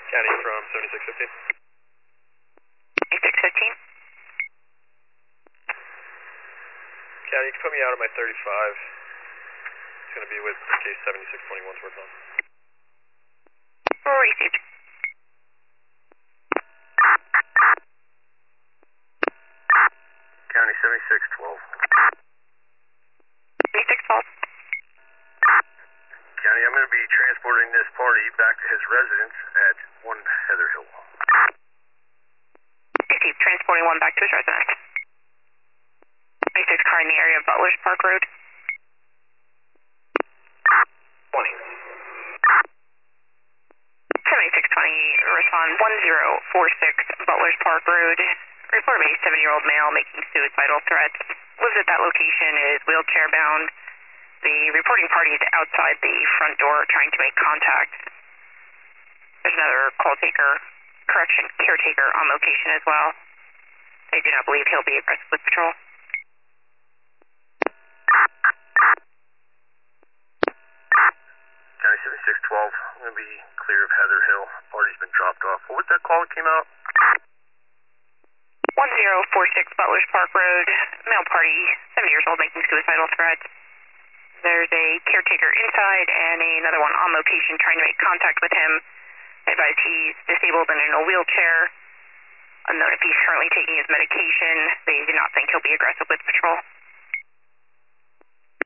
County from 7615. 7615. County, you can put me out on my 35. It's going to be with case 7621's work on. Received. County 7612. 7612. County, I'm going to be transporting this party back to his residence at 1 Heather Hill. Received. Transporting one back to his residence. 26 car in the area of Butler's Park Road. 20. 7620, respond 1046 Butler's Park Road. Report of a 70-year-old male making suicidal threats. Lives at that location, is wheelchair bound. The reporting party is outside the front door trying to make contact. There's another caretaker on location as well. They do not believe he'll be aggressive with patrol. County 7612, I'm going to be clear of Heather Hill. Party's been dropped off. What was that call that came out? 1046 Butler's Park Road. Male party, 70 years old, making suicidal threats. There's a caretaker inside and another one on location trying to make contact with him. Advise he's disabled and in a wheelchair. Unknown if he's currently taking his medication. They do not think he'll be aggressive with patrol.